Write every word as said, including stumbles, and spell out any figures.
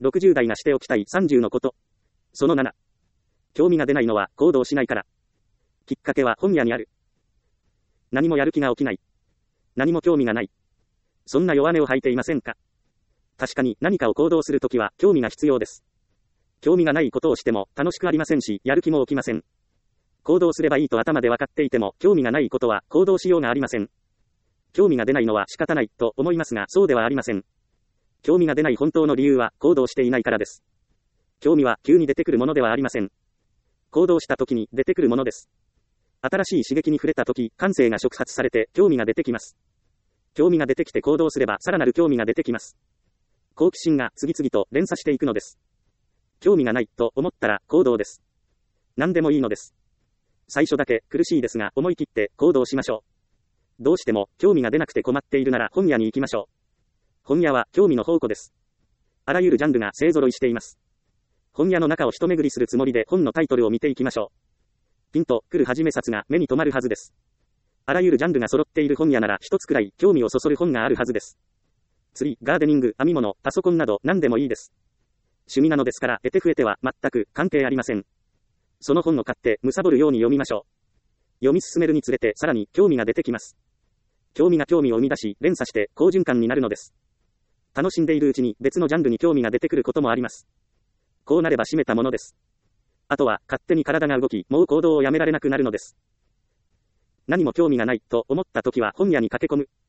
ろくじゅう代がしておきたいさんじゅうのこと。そのなな。興味が出ないのは行動しないから。きっかけは本屋にある。何もやる気が起きない。何も興味がない。そんな弱音を吐いていませんか？確かに何かを行動するときは興味が必要です。興味がないことをしても楽しくありませんし、やる気も起きません。行動すればいいと頭で分かっていても、興味がないことは行動しようがありません。興味が出ないのは仕方ないと思いますが、そうではありません。興味が出ない本当の理由は行動していないからです。興味は急に出てくるものではありません。行動した時に出てくるものです。新しい刺激に触れた時、感性が触発されて興味が出てきます。興味が出てきて行動すればさらなる興味が出てきます。好奇心が次々と連鎖していくのです。興味がないと思ったら行動です。何でもいいのです。最初だけ苦しいですが思い切って行動しましょう。どうしても興味が出なくて困っているなら本屋に行きましょう。本屋は興味の宝庫です。あらゆるジャンルが勢揃いしています。本屋の中を一巡りするつもりで本のタイトルを見ていきましょう。ピンと来る始め冊が目に留まるはずです。あらゆるジャンルが揃っている本屋なら一つくらい興味をそそる本があるはずです。釣り、ガーデニング、編み物、パソコンなど何でもいいです。趣味なのですから得て増えては全く関係ありません。その本を買って貪るように読みましょう。読み進めるにつれてさらに興味が出てきます。興味が興味を生み出し連鎖して好循環になるのです。楽しんでいるうちに別のジャンルに興味が出てくることもあります。こうなれば閉めたものです。あとは勝手に体が動き、もう行動をやめられなくなるのです。何も興味がないと思った時は本屋に駆け込む。